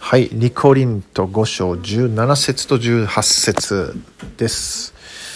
はい、リコリント5章17節と18節です。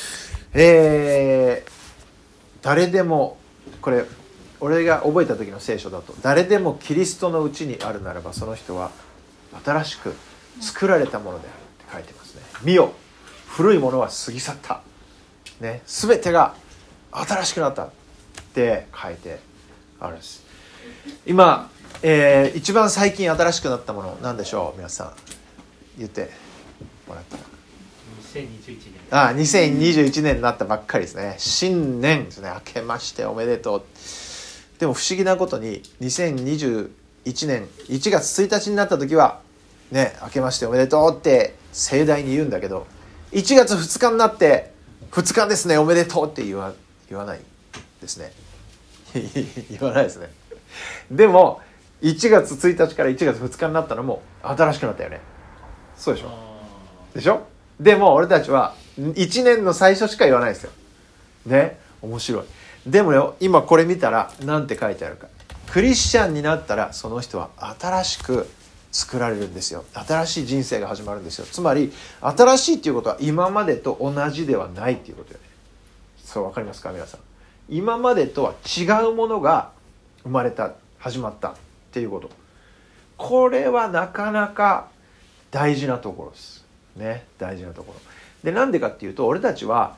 誰でも、これ俺が覚えた時の聖書だと、誰でもキリストのうちにあるならばその人は新しく作られたものであるって書いてますね。見よ、古いものは過ぎ去った、ね、全てが新しくなったって書いてあるんです。今、一番最近新しくなったもの何でしょう。皆さん言ってもらったら。2021年になったばっかりですね。新年ですね。明けましておめでとう。でも不思議なことに2021年1月1日になった時はね、明けましておめでとうって盛大に言うんだけど、1月2日になって2日ですねおめでとうって言わないですね。言わないですね。でも1月1日から1月2日になったのも新しくなったよね。そうでしょ。でしょ。でも俺たちは1年の最初しか言わないですよね。面白い。でもよ、今これ見たらなんて書いてあるか。クリスチャンになったらその人は新しく作られるんですよ。新しい人生が始まるんですよ。つまり新しいっていうことは今までと同じではないっていうことよね。そう、わかりますか皆さん。今までとは違うものが生まれた、始まったっていうこと。これはなかなか大事なところですね。大事なところで、なんでかっていうと、俺たちは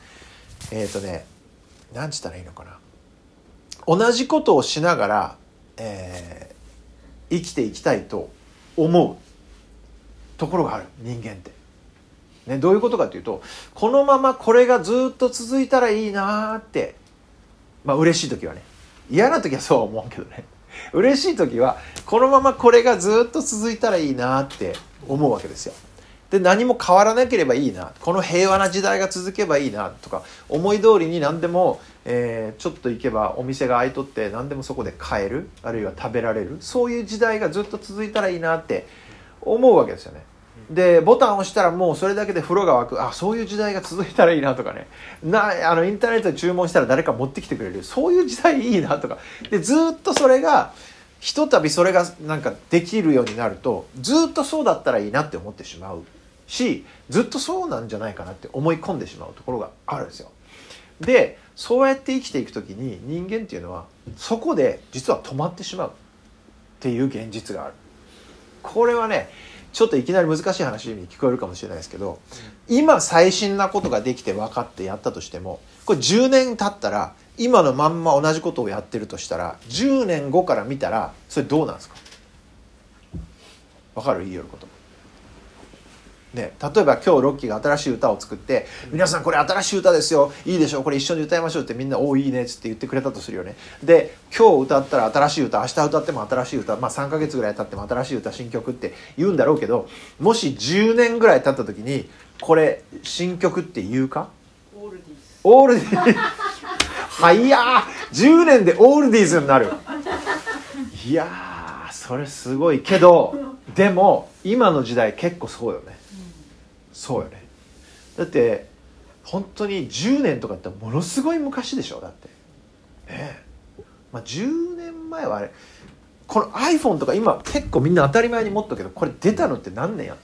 なんつったらいいのかな、同じことをしながら、生きていきたいと思うところがある人間って、ね、どういうことかっていうと、このままこれがずっと続いたらいいなって、嬉しい時はね、嫌な時はそうは思うけどね、嬉しい時はこのままこれがずっと続いたらいいなって思うわけですよ。で、何も変わらなければいいな、この平和な時代が続けばいいなとか、思い通りに何でも、ちょっと行けばお店が開いとって何でもそこで買える、あるいは食べられる、そういう時代がずっと続いたらいいなって思うわけですよね。で、ボタンを押したらもうそれだけで風呂が沸く、あ、そういう時代が続いたらいいなとかね、インターネットで注文したら誰か持ってきてくれる、そういう時代いいなとかで、ずっとそれがひとたびそれがなんかできるようになると、ずっとそうだったらいいなって思ってしまうし、ずっとそうなんじゃないかなって思い込んでしまうところがあるんですよ。で、そうやって生きていくときに人間っていうのはそこで実は止まってしまうっていう現実がある。これはね、ちょっといきなり難しい話に聞こえるかもしれないですけど、今最新なことができて分かってやったとしても、これ10年経ったら今のまんま同じことをやってるとしたら、10年後から見たらそれどうなんですか。分かる？言いよることね。例えば今日ロッキーが新しい歌を作って、皆さんこれ新しい歌ですよ、いいでしょう、これ一緒に歌いましょうってみんな、おいいねっつって言ってくれたとするよね。で、今日歌ったら新しい歌、明日歌っても新しい歌、3ヶ月ぐらい経っても新しい歌、新曲って言うんだろうけど、もし10年ぐらい経った時にこれ新曲って言うか。オールディーズはいやー、10年でオールディーズになる。いやー、それすごいけど、でも今の時代結構そうよね。そうよね。だって本当に10年とかってものすごい昔でしょ。だってねえ、10年前はあれ、この iPhone とか今結構みんな当たり前に持ったけど、これ出たのって何年やった？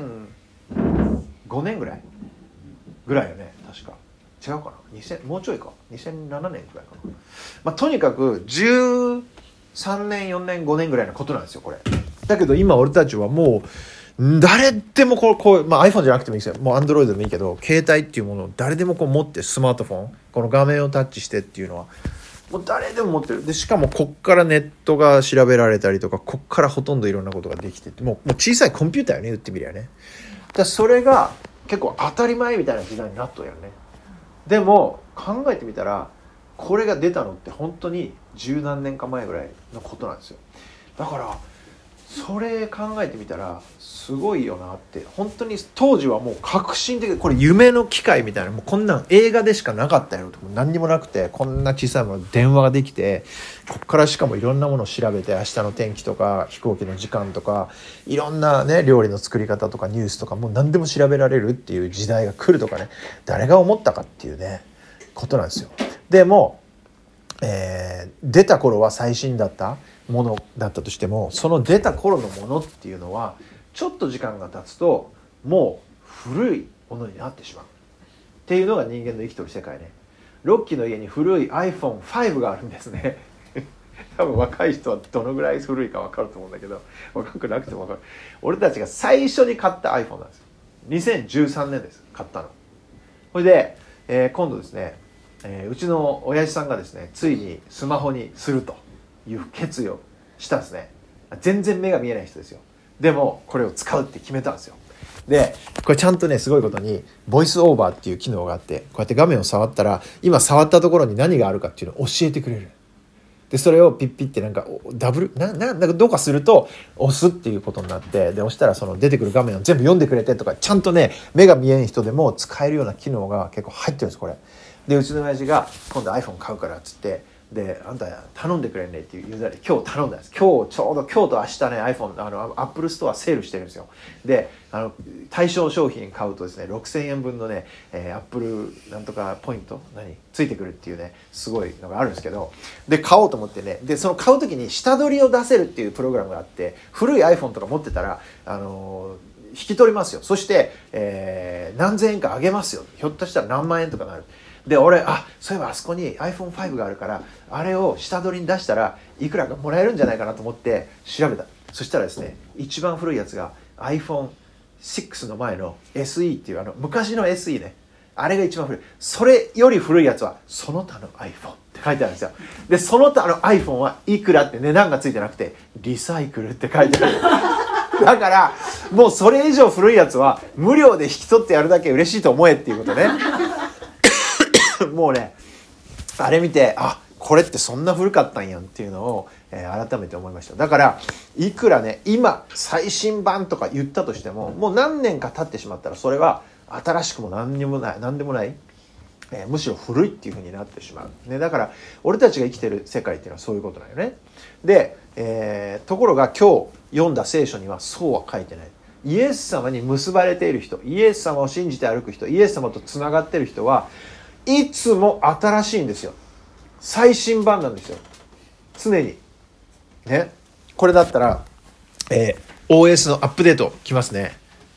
2005 年ぐらいよね、確か。違うかな、2000、もうちょいか、2007年ぐらいかな。とにかく13年4年5年ぐらいのことなんですよこれ。だけど今俺たちはもう誰でもこう、iPhone じゃなくてもいいですよ、もう Android でもいいけど、携帯っていうものを誰でもこう持って、スマートフォン、この画面をタッチしてっていうのはもう誰でも持ってる。でしかもこっからネットが調べられたりとか、こっからほとんどいろんなことができてて、もう小さいコンピューターよね、言ってみりゃね。だそれが結構当たり前みたいな時代になっとるよね。でも考えてみたら、これが出たのって本当に十何年か前ぐらいのことなんですよ。だからそれ考えてみたらすごいよなって。本当に当時はもう革新的、これ夢の機械みたいな、もうこんなん映画でしかなかったよと、何にもなくて、こんな小さいもの電話ができて、こっからしかもいろんなものを調べて、明日の天気とか飛行機の時間とかいろんなね、料理の作り方とかニュースとかもう何でも調べられるっていう時代が来るとかね、誰が思ったかっていうねことなんですよ。でも、出た頃は最新だったものだったとしても、その出た頃のものっていうのはちょっと時間が経つともう古いものになってしまうっていうのが人間の生きてる世界ね。ロッキーの家に古い iPhone5 があるんですね多分若い人はどのぐらい古いか分かると思うんだけど、若くなくても分かる。俺たちが最初に買った iPhone なんですよ。2013年です、買ったの。それで、今度ですね、うちの親父さんがですね、ついにスマホにするという決意をしたんですね。全然目が見えない人ですよ。でもこれを使うって決めたんですよ。でこれちゃんとね、すごいことにボイスオーバーっていう機能があって、こうやって画面を触ったら今触ったところに何があるかっていうのを教えてくれる。でそれをピッピッてなんかダブルなんかどうかすると押すっていうことになって、で押したらその出てくる画面を全部読んでくれてとか、ちゃんとね目が見えん人でも使えるような機能が結構入ってるんです、これ。でうちの親父が今度 iPhone 買うからっつって、であんた頼んでくれんねっていうユーザーで今日頼んだんです。今日ちょうど今日と明日ね iPhone Apple Store セールしてるんですよ。で対象商品買うとですね6000円分のね、Apple なんとかポイントついてくるっていうねすごいのがあるんですけど、で買おうと思ってね、でその買う時に下取りを出せるっていうプログラムがあって、古い iPhone とか持ってたら引き取りますよ。そして、何千円かあげますよ。ひょっとしたら何万円とかなる。で俺そういえばあそこに iPhone5 があるからあれを下取りに出したらいくらかもらえるんじゃないかなと思って調べた。そしたらですね、一番古いやつが iPhone6 の前の SE っていう昔の SE ね、あれが一番古い。それより古いやつはその他の iPhone って書いてあるんですよ。でその他の iPhone はいくらって値段がついてなくてリサイクルって書いてあるだからもうそれ以上古いやつは無料で引き取ってやるだけ嬉しいと思えっていうことねもうねあれ見てこれってそんな古かったんやんっていうのを、改めて思いました。だからいくらね今最新版とか言ったとしても、もう何年か経ってしまったらそれは新しくも何でもない、むしろ古いっていう風になってしまう、ね、だから俺たちが生きてる世界っていうのはそういうことなんよね。で、ところが今日読んだ聖書にはそうは書いてない。イエス様に結ばれている人、イエス様を信じて歩く人、イエス様とつながっている人はいつも新しいんですよ。最新版なんですよ、常にね。これだったら、OS のアップデートきますね。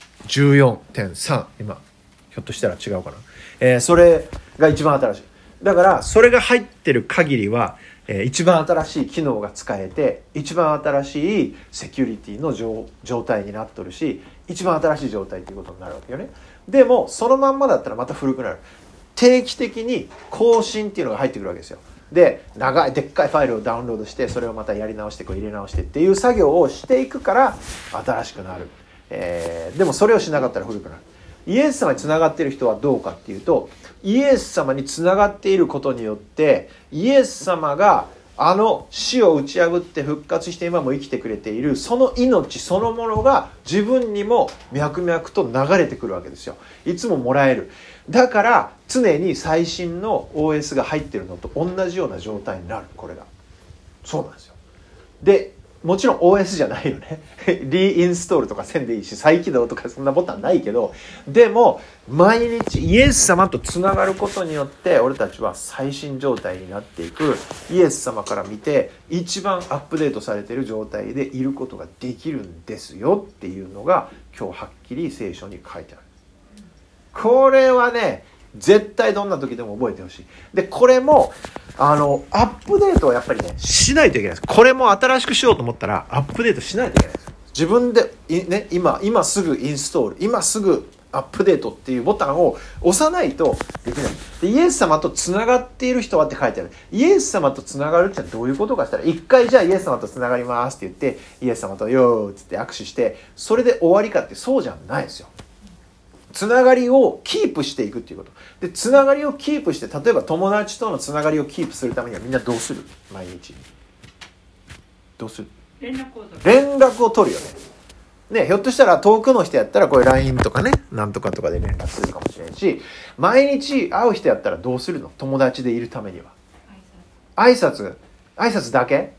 14.3 今ひょっとしたら違うかな、それが一番新しい。だからそれが入ってる限りは、一番新しい機能が使えて一番新しいセキュリティの状態になっとるし、一番新しい状態ということになるわけよね。でもそのまんまだったらまた古くなる。定期的に更新っていうのが入ってくるわけですよ。で長いでっかいファイルをダウンロードしてそれをまたやり直して入れ直してっていう作業をしていくから新しくなる、でもそれをしなかったら古くなる。イエス様につながっている人はどうかっていうと、イエス様につながっていることによってイエス様が死を打ち破って復活して今も生きてくれているその命そのものが自分にも脈々と流れてくるわけですよ。いつももらえる。だから常に最新の OS が入ってるのと同じような状態になる。これがそうなんですよ。でもちろん OS じゃないよねリインストールとかせんでいいし再起動とかそんなボタンないけど、でも毎日イエス様とつながることによって俺たちは最新状態になっていく。イエス様から見て一番アップデートされている状態でいることができるんですよっていうのが今日はっきり聖書に書いてある。これはね絶対どんな時でも覚えてほしい。でこれもアップデートをやっぱりねしないといけないです。これも新しくしようと思ったらアップデートしないといけないです。自分でね今すぐインストール、今すぐアップデートっていうボタンを押さないとできない。でイエス様とつながっている人はって書いてある。イエス様とつながるってどういうことかしたら、一回じゃあイエス様とつながりますって言ってイエス様とよーっつって握手してそれで終わりかってそうじゃないですよ。つながりをキープしていくっていうことで、つながりをキープして、例えば友達とのつながりをキープするためにはみんなどうする？毎日どうする？連絡を取るよね。ひょっとしたら遠くの人やったらこれ LINE とかねなんとかとかで連絡するかもしれんし、毎日会う人やったらどうするの？友達でいるためには挨拶だけ？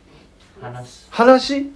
話？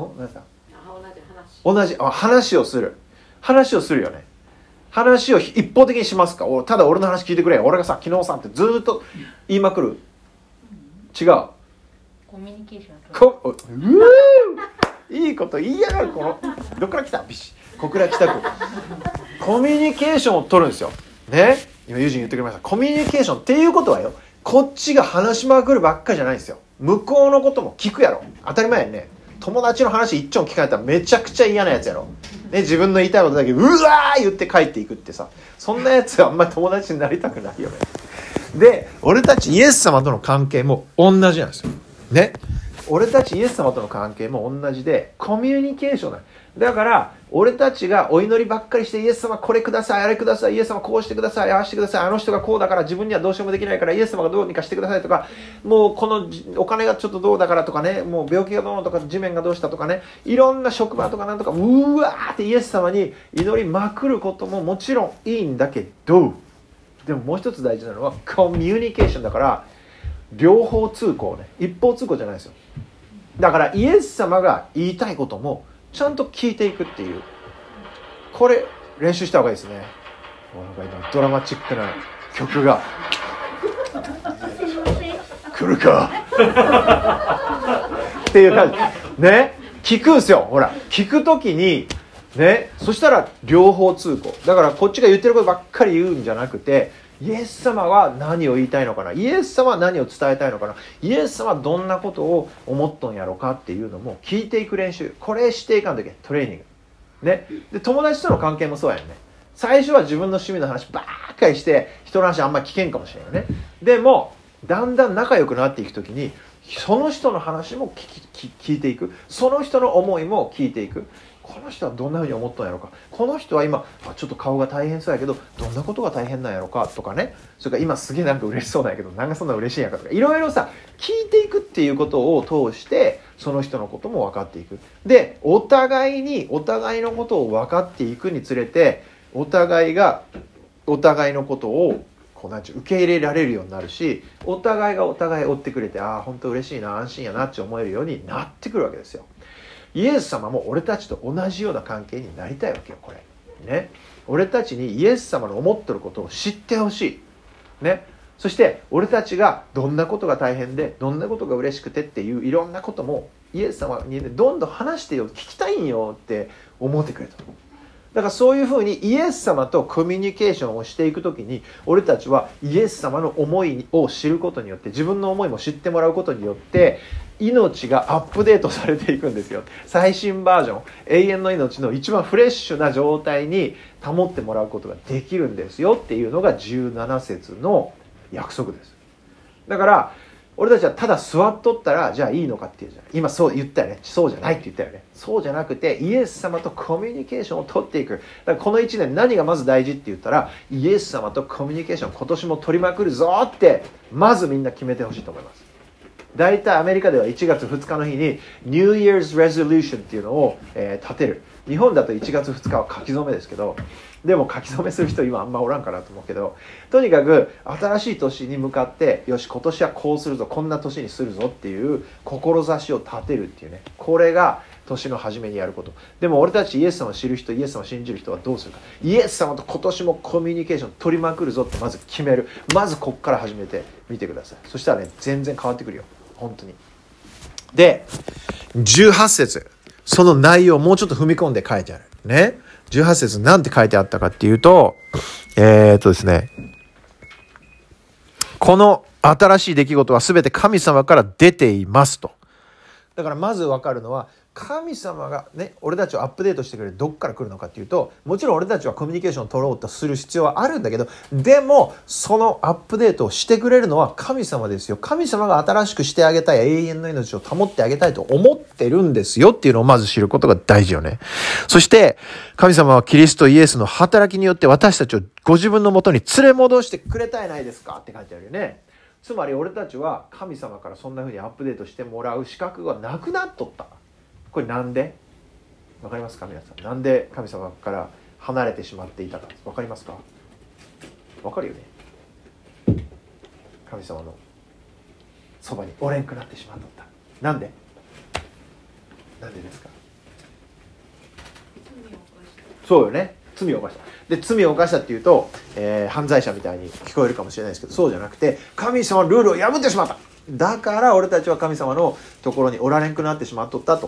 同じ話をするよね。話を一方的にしますか？ただ俺の話聞いてくれ、俺がさ昨日さってずっと言いまくる？違う。 コミュニケーションいいこと言いやがる。このどっから来たビシ小倉北区コミュニケーションを取るんですよね。今友人言ってくれました。コミュニケーションっていうことはよ、こっちが話しまくるばっかりじゃないんですよ。向こうのことも聞くやろ。当たり前やね。友達の話一丁聞かれたらめちゃくちゃ嫌なやつやろ、ね、自分の言いたいことだけうわー言って帰っていくってさ、そんなやつはあんまり友達になりたくないよね。で俺たちイエス様との関係も同じなんですよね。俺たちイエス様との関係も同じで、コミュニケーションだから俺たちがお祈りばっかりして、イエス様これください、あれください、イエス様こうしてください、ああしてください、あの人がこうだから自分にはどうしようもできないからイエス様がどうにかしてくださいとか、もうこのお金がちょっとどうだからとかね、もう病気がどうのとか地面がどうしたとかね、いろんな職場とかなんとかうわーってイエス様に祈りまくることももちろんいいんだけど、でももう一つ大事なのはコミュニケーションだから、両方通行ね、一方通行じゃないですよ。だからイエス様が言いたいこともちゃんと聞いていくっていう、これ練習した方がいいですね。なんか今ドラマチックな曲が来るかっていう感じね。聞くんすよ。ほら聞くときにね、そしたら両方通行だから、こっちが言ってることばっかり言うんじゃなくて、イエス様は何を言いたいのかな、イエス様は何を伝えたいのかな、イエス様はどんなことを思っとんやろかっていうのも聞いていく練習、これしていかんときトレーニングね。で友達との関係もそうやね。最初は自分の趣味の話ばっかりして人の話あんまり聞けんかもしれないね。でもだんだん仲良くなっていくときに、その人の話も聞いていく、その人の思いも聞いていく、この人はどんなふうに思ったんやろか、この人は今ちょっと顔が大変そうやけどどんなことが大変なんやろかとかね、それから今すげえなんか嬉しそうなんやけどなんかそんな嬉しいんやかとか、いろいろさ聞いていくっていうことを通してその人のことも分かっていく。でお互いのことを分かっていくにつれて、お互いがお互いのことをこうなんちゅう受け入れられるようになるし、お互いがお互い追ってくれて、ああ本当嬉しいな、安心やなって思えるようになってくるわけですよ。イエス様も俺たちと同じような関係になりたいわけよ。これね、俺たちにイエス様の思ってることを知ってほしいね。そして俺たちがどんなことが大変でどんなことが嬉しくてっていういろんなこともイエス様に、ね、どんどん話してよ、聞きたいんよって思ってくれた。だからそういうふうにイエス様とコミュニケーションをしていくときに、俺たちはイエス様の思いを知ることによって、自分の思いも知ってもらうことによって命がアップデートされていくんですよ。最新バージョン、永遠の命の一番フレッシュな状態に保ってもらうことができるんですよっていうのが17節の約束です。だから俺たちはただ座っとったらじゃあいいのかっていうじゃん。今そう言ったよね。そうじゃないって言ったよね。そうじゃなくてイエス様とコミュニケーションを取っていく。だからこの1年何がまず大事って言ったら、イエス様とコミュニケーション今年も取りまくるぞってまずみんな決めてほしいと思います。だいたいアメリカでは1月2日の日に New Year's Resolution っていうのを、立てる。日本だと1月2日は書き初めですけど、でも書き初めする人今あんまおらんかなと思うけど、とにかく新しい年に向かってよし今年はこうするぞ、こんな年にするぞっていう志を立てるっていうね、これが年の初めにやること。でも俺たちイエス様を知る人、イエス様を信じる人はどうするか。イエス様と今年もコミュニケーション取りまくるぞってまず決める。まずこっから始めてみてください。そしたらね、全然変わってくるよ本当に。で18節、その内容をもうちょっと踏み込んで書いてあるね。18節なんて書いてあったかっていうと、ですね、この新しい出来事は全て神様から出ていますと。だからまず分かるのは、神様がね、俺たちをアップデートしてくれるどっから来るのかっていうと、もちろん俺たちはコミュニケーションを取ろうとする必要はあるんだけど、でもそのアップデートをしてくれるのは神様ですよ。神様が新しくしてあげたい、永遠の命を保ってあげたいと思ってるんですよっていうのをまず知ることが大事よね。そして神様はキリストイエスの働きによって私たちをご自分のもとに連れ戻してくれたやないですかって書いてあるよね。つまり俺たちは神様からそんな風にアップデートしてもらう資格がなくなっとった。これなんでわかりますか皆さん。なんで神様から離れてしまっていたかわかりますか。わかるよね。神様のそばにおれんくなってしまっとった。なんでですか。そうよね、罪を犯した。で罪を犯したっていうと、犯罪者みたいに聞こえるかもしれないですけど、そうじゃなくて神様のルールを破ってしまった。だから俺たちは神様のところにおられんくなってしまっとったと。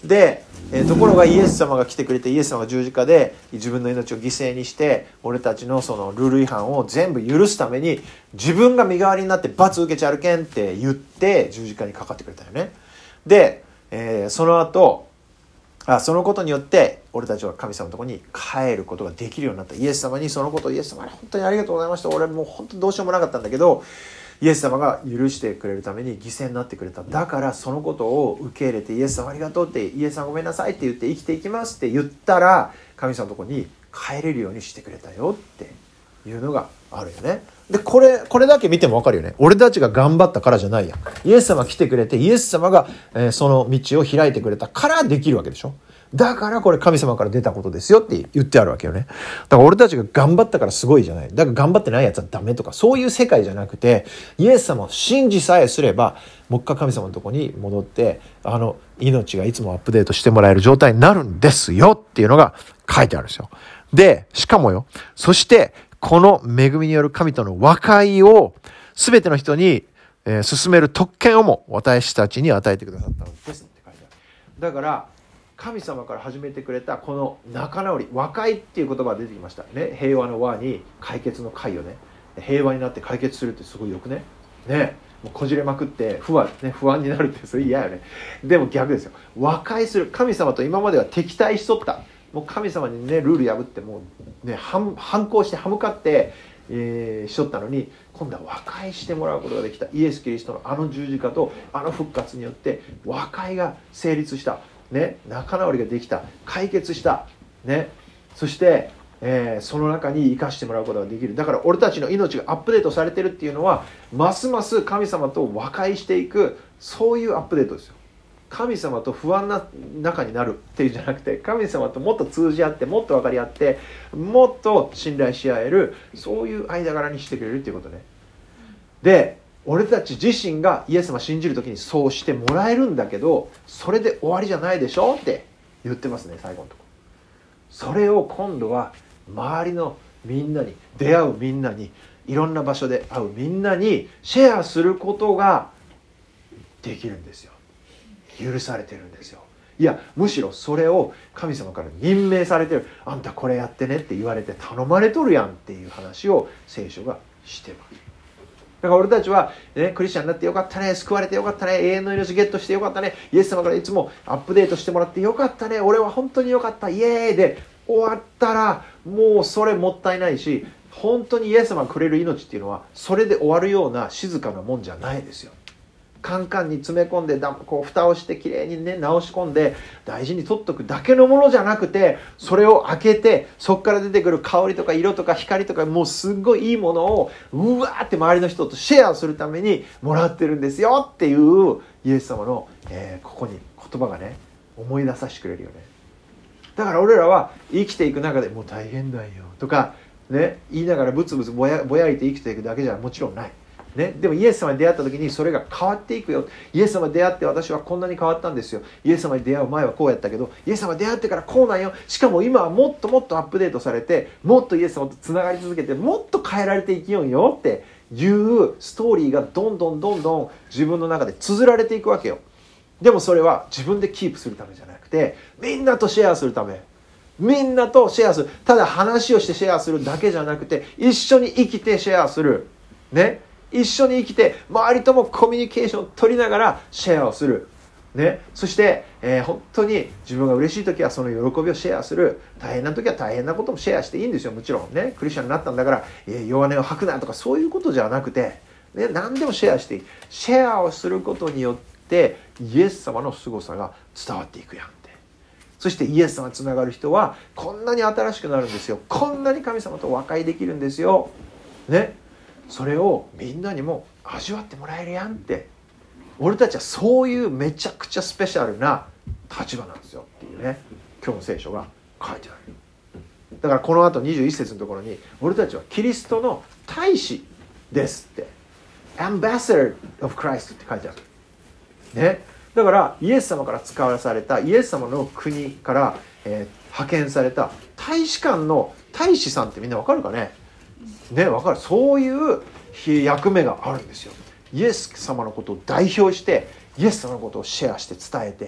で、ところがイエス様が来てくれて、イエス様が十字架で自分の命を犠牲にして俺たちのそのルール違反を全部許すために自分が身代わりになって罰受けちゃるけんって言って十字架にかかってくれたよね。で、その後そのことによって俺たちは神様のところに帰ることができるようになった。イエス様にそのことを、イエス様本当にありがとうございました、俺もう本当にどうしようもなかったんだけどイエス様が許してくれるために犠牲になってくれた。だからそのことを受け入れて、イエス様ありがとうって、イエス様ごめんなさいって言って生きていきますって言ったら神様のところに帰れるようにしてくれたよっていうのがあるよね。でこれだけ見ても分かるよね。俺たちが頑張ったからじゃないやん。イエス様来てくれてイエス様が、その道を開いてくれたからできるわけでしょ。だからこれ神様から出たことですよって言ってあるわけよね。だから俺たちが頑張ったからすごいじゃない。だから頑張ってないやつはダメとかそういう世界じゃなくて、イエス様を信じさえすればもう一回神様のところに戻って命がいつもアップデートしてもらえる状態になるんですよっていうのが書いてあるんですよ。でしかもよ、そしてこの恵みによる神との和解を全ての人に、進める特権をも私たちに与えてくださったのですって書いてある。だから神様から始めてくれたこの仲直り、和解っていう言葉が出てきましたね。平和の和に解決の解をね、平和になって解決するってすごいよくね。ね、もうこじれまくって不安になるってそれ嫌よね。でも逆ですよ。和解する。神様と今までは敵対しとった。もう神様にねルール破ってもうね反抗して歯向かって、しとったのに今度は和解してもらうことができた。イエス・キリストの十字架と復活によって和解が成立した。ね、仲直りができた、解決した、ね、そして、その中に生かしてもらうことができる。だから俺たちの命がアップデートされてるっていうのはますます神様と和解していく、そういうアップデートですよ。神様と不安な仲になるっていうんじゃなくて、神様ともっと通じ合ってもっと分かり合ってもっと信頼し合える、そういう間柄にしてくれるっていうことね。で俺たち自身がイエス様を信じるときにそうしてもらえるんだけど、それで終わりじゃないでしょって言ってますね、最後のところ。それを今度は周りのみんなに、出会うみんなに、いろんな場所で会うみんなにシェアすることができるんですよ。許されてるんですよ。いやむしろそれを神様から任命されてる。あんたこれやってねって言われて頼まれとるやんっていう話を聖書がしてます。だから俺たちは、ね、クリスチャンになってよかったね、救われてよかったね、永遠の命ゲットしてよかったね、イエス様からいつもアップデートしてもらってよかったね、俺は本当によかった、イエーイで終わったらもうそれもったいないし、本当にイエス様がくれる命っていうのはそれで終わるような静かなもんじゃないですよ。カンカンに詰め込んでこう蓋をしてきれいにね直し込んで大事に取っとくだけのものじゃなくて、それを開けてそこから出てくる香りとか色とか光とかもうすっごいいいものをうわーって周りの人とシェアするためにもらってるんですよっていうイエス様の、ここに言葉がね思い出させてくれるよね。だから俺らは生きていく中でもう大変だよとかね言いながらブツブツぼやいて生きていくだけじゃもちろんない。ね、でもイエス様に出会った時にそれが変わっていくよ。イエス様に出会って私はこんなに変わったんですよ。イエス様に出会う前はこうやったけどイエス様に出会ってからこうなんよ。しかも今はもっともっとアップデートされてもっとイエス様とつながり続けてもっと変えられていきようよっていうストーリーがどんどん自分の中で綴られていくわけよ。でもそれは自分でキープするためじゃなくてみんなとシェアするため。みんなとシェアする。ただ話をしてシェアするだけじゃなくて一緒に生きてシェアする。ね。一緒に生きて周りともコミュニケーションを取りながらシェアをする、ね、そして、本当に自分が嬉しい時はその喜びをシェアする。大変な時は大変なこともシェアしていいんですよ。もちろんねクリスチャンになったんだから、弱音を吐くなとかそういうことじゃなくて、ね、何でもシェアしていい。シェアをすることによってイエス様の凄さが伝わっていくやんって。そしてイエス様につながる人はこんなに新しくなるんですよ。こんなに神様と和解できるんですよ、ね。それをみんなにも味わってもらえるやんって。俺たちはそういうめちゃくちゃスペシャルな立場なんですよっていうね今日の聖書が書いてある。だからこの後21節のところに俺たちはキリストの大使ですって Ambassador of Christ って書いてある、ね、だからイエス様から使わされたイエス様の国から、派遣された大使館の大使さんってみんなわかるかね。ね、分かる。そういう役目があるんですよ。イエス様のことを代表してイエス様のことをシェアして伝えて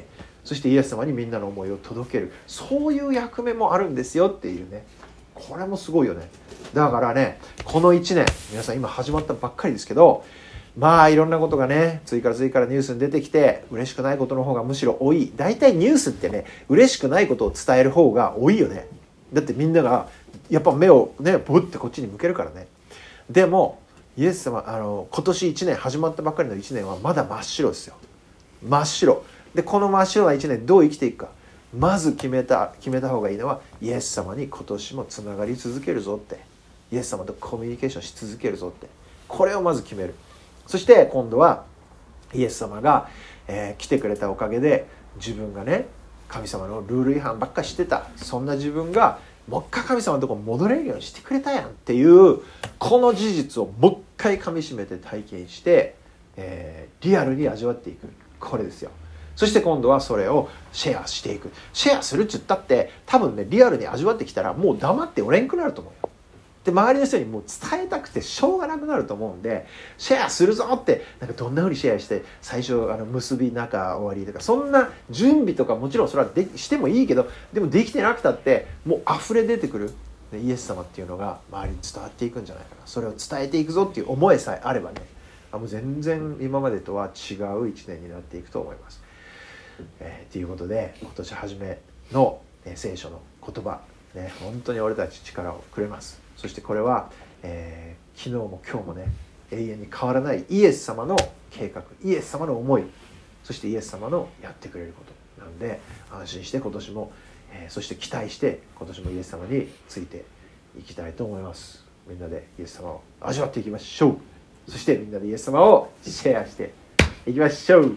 そしてイエス様にみんなの思いを届ける、そういう役目もあるんですよっていうね。これもすごいよね。だからね、この1年皆さん今始まったばっかりですけど、まあいろんなことがね次からニュースに出てきて、嬉しくないことの方がむしろ多い。大体ニュースってね、嬉しくないことを伝える方が多いよね。だってみんながやっぱ目をねブッてこっちに向けるからね。でもイエス様今年1年始まったばっかりの1年はまだ真っ白ですよ。真っ白で、この真っ白な1年どう生きていくか、まず決めた方がいいのは、イエス様に今年もつながり続けるぞって、イエス様とコミュニケーションし続けるぞって、これをまず決める。そして今度はイエス様が、来てくれたおかげで、自分がね神様のルール違反ばっかりしてた、そんな自分がもう一回神様のところに戻れるようにしてくれたやんっていう、この事実をもう一回噛みしめて体験して、リアルに味わっていく、これですよ。そして今度はそれをシェアしていく。シェアするって言ったって多分ね、リアルに味わってきたらもう黙っておれんくなると思うよ。で、周りの人にもう伝えたくてしょうがなくなると思うんで、シェアするぞって、なんかどんな風にシェアして、最初結び中終わりとか、そんな準備とかもちろんそれはしてもいいけど、でもできてなくたってもう溢れ出てくるイエス様っていうのが周りに伝わっていくんじゃないかな。それを伝えていくぞっていう思いさえあればね、もう全然今までとは違う一年になっていくと思います。ということで、今年初めの、聖書の言葉、ね、本当に俺たち力をくれます。そしてこれは、昨日も今日もね永遠に変わらないイエス様の計画、イエス様の思い、そしてイエス様のやってくれることなので、安心して今年も、そして期待して今年もイエス様についていきたいと思います。みんなでイエス様を味わっていきましょう。そしてみんなでイエス様をシェアしていきましょう。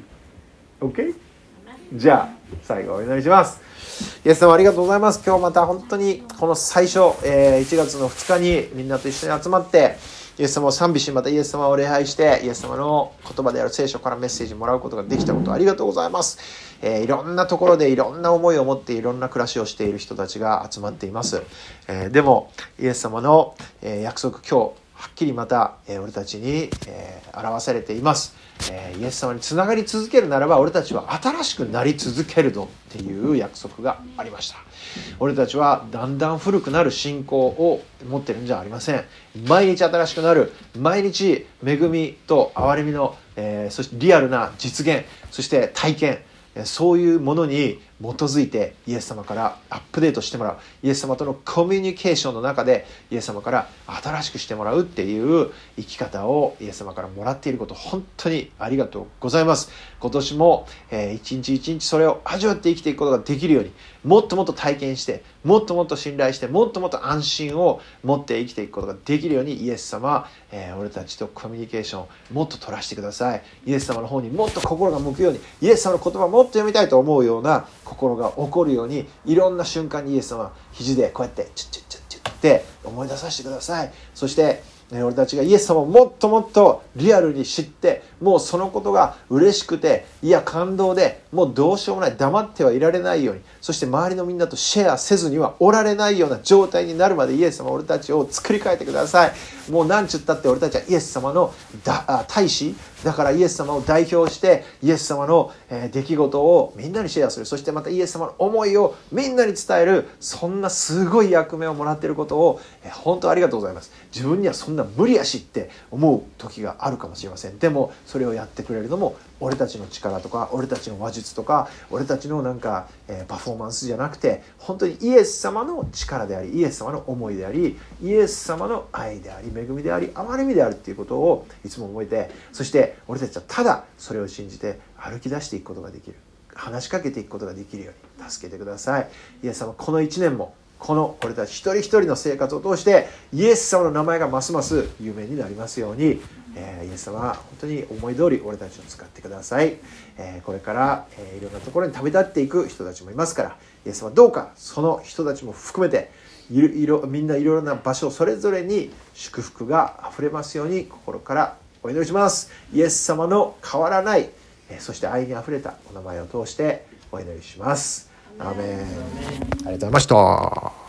OK？ じゃあ最後お祈りします。イエス様ありがとうございます。今日また本当にこの最初、1月の2日にみんなと一緒に集まってイエス様を賛美し、またイエス様を礼拝してイエス様の言葉である聖書からメッセージもらうことができたことありがとうございます。いろんなところでいろんな思いを持っていろんな暮らしをしている人たちが集まっています。でもイエス様の、約束、今日はっきりまた、俺たちに、表されています。イエス様につながり続けるならば俺たちは新しくなり続けるぞっていう約束がありました。俺たちはだんだん古くなる信仰を持ってるんじゃありません。毎日新しくなる、毎日恵みと憐れみの、そしてリアルな実現、そして体験、そういうものに基づいてイエス様からアップデートしてもらう、イエス様とのコミュニケーションの中でイエス様から新しくしてもらうっていう生き方をイエス様からもらっていること、本当にありがとうございます。今年も一日一日それを味わって生きていくことができるように、もっともっと体験して、もっともっと信頼して、もっともっと安心を持って生きていくことができるように、イエス様、俺たちとコミュニケーションをもっと取らせてください。イエス様の方にもっと心が向くように、イエス様の言葉をもっと読みたいと思うような心が起こるように、いろんな瞬間にイエス様は肘でこうやってチュッチュッチュッチュッって思い出させてください。そして俺たちがイエス様をもっともっとリアルに知って、もうそのことが嬉しくて、いや感動で、もうどうしようもない、黙ってはいられないように、そして周りのみんなとシェアせずにはおられないような状態になるまでイエス様俺たちを作り変えてください。もう何ちゅったって俺たちはイエス様の大使だから、イエス様を代表してイエス様の出来事をみんなにシェアする、そしてまたイエス様の思いをみんなに伝える、そんなすごい役目をもらっていることを本当ありがとうございます。自分にはそんな無理やしって思う時があるかもしれません。でもそれをやってくれるのも俺たちの力とか俺たちの話術とか俺たちのなんか、パフォーマンスじゃなくて、本当にイエス様の力であり、イエス様の思いであり、イエス様の愛であり、恵みであり、憐れみであるっていうことをいつも覚えて、そして俺たちはただそれを信じて歩き出していくことができる、話しかけていくことができるように助けてください。イエス様、この1年もこの俺たち一人一人の生活を通してイエス様の名前がますます有名になりますように、イエス様は本当に思い通り俺たちを使ってください。これから、いろんなところに旅立っていく人たちもいますから、イエス様どうかその人たちも含めてみんないろいろな場所それぞれに祝福があふれますように心からお祈りします。イエス様の変わらない、そして愛にあふれたお名前を通してお祈りします。アーメン。ありがとうございました。